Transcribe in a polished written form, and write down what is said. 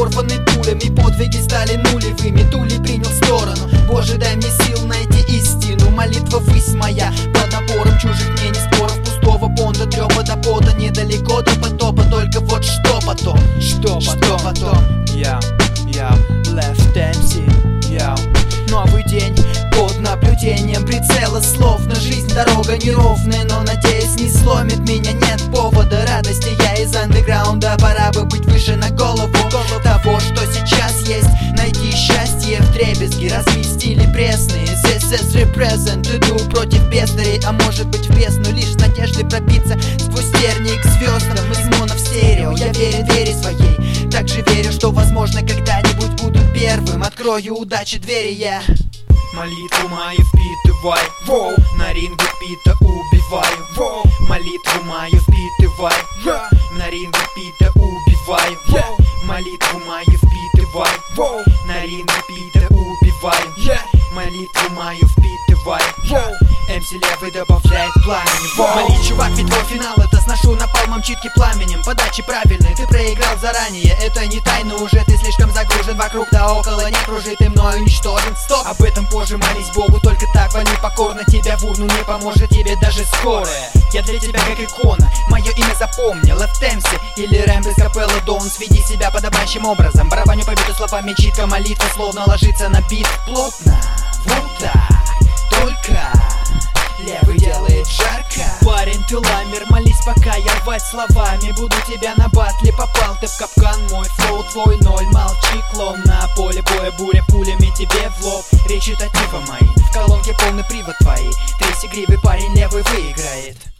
разорваны пулями, подвиги стали нулевыми. Тули принял сторону, Боже, дай мне сил найти истину. Молитва высь моя, под напором чужих мнений, споров, пустого понта, трёпа до пота. Недалеко до потопа, только вот что потом? Что потом? Я, Left MC, я. Новый день под наблюдением прицела слов. На жизнь дорога неровная, но надеюсь не сломит меня. Нет повода радости, я из андеграунда. Пора бы быть выше на голову того, что сейчас есть. Найти счастье в дребезги, развить стили пресные. ZSS represent, иду против бездарей, а может быть в бездну лишь с надеждой пробиться сквозь тернии к звездам из моно в стерео. Я верю вере своей, также верю, что возможно когда-нибудь буду первым. Открою удачи двери я. Молитву мою впитывай, воу, на ринге Пита убиваю, воу. Молитву мою впитывай, на ринге Пита убиваю, воу. Молитву мою впитывай, воу, на ринге Пита убиваю, молитву мою впитывай, МС Левый добавляет пламени, воу. Моли, чувак, ведь твой финал это сношу напалмом, читки пламенем. Подачи правильные, ты проиграл заранее. Это не тайна уже, ты слишком загружен. Вокруг да около не кружи, ты мною уничтожен. Стоп, об этом позже, молись Богу, только так вали покорно. Тебя в урну не поможет тебе даже скорая. Я для тебя как икона, мое имя запомни. Left MC или Рэмбо из капеллы Дон. Сведи себя подобающим образом. Барабаню победу словами, читка молитва словно ложится на бит плотно. Вот так, только Левый делает жарко. Парень, ты ламер, молись, пока я рвать словами буду тебя на батле. Попал ты в капкан, мой флоу твой ноль. Молчи, клон, на поле боя буря пулями тебе в лоб. Речитатива мои, в колонке полный привод твои. Тряси гривы, парень левый выиграет.